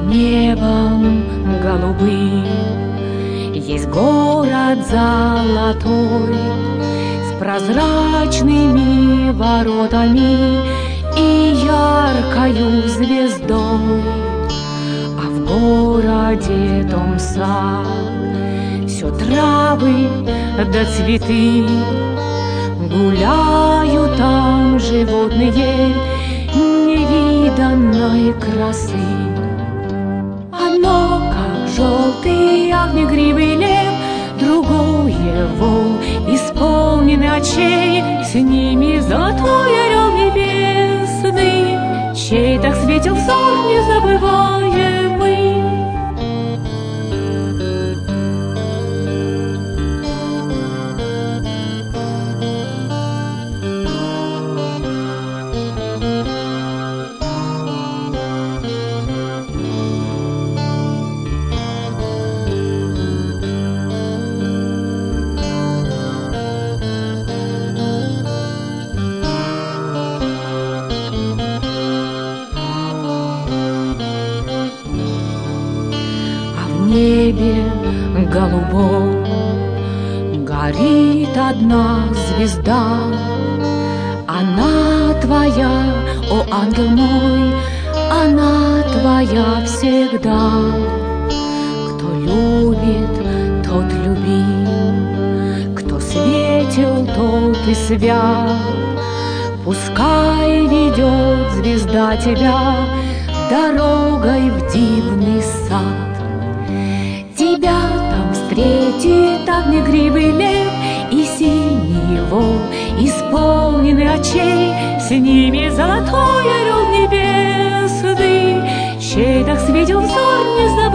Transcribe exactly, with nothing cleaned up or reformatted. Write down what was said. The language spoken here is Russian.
небом голубым есть город золотой с прозрачными воротами и яркою звездой. А в городе том сад, все травы да цветы, гуляют там животные невиданной красы. Одно, как желтый огнегривый лев, другое вол, исполненный очей, с ними золотой орел небесный, чей так светил взор незабываемый. В небе голубом горит одна звезда. Она твоя, о ангел мой, она твоя всегда. Кто любит, тот любим, кто светил, тот и свят. Пускай ведет звезда тебя дорогой в дивный сад. Тебя там встретит огнегривый лев и синий вол, исполненный очей, с ними золотой орел небесный, чей так светил взор незабываемый.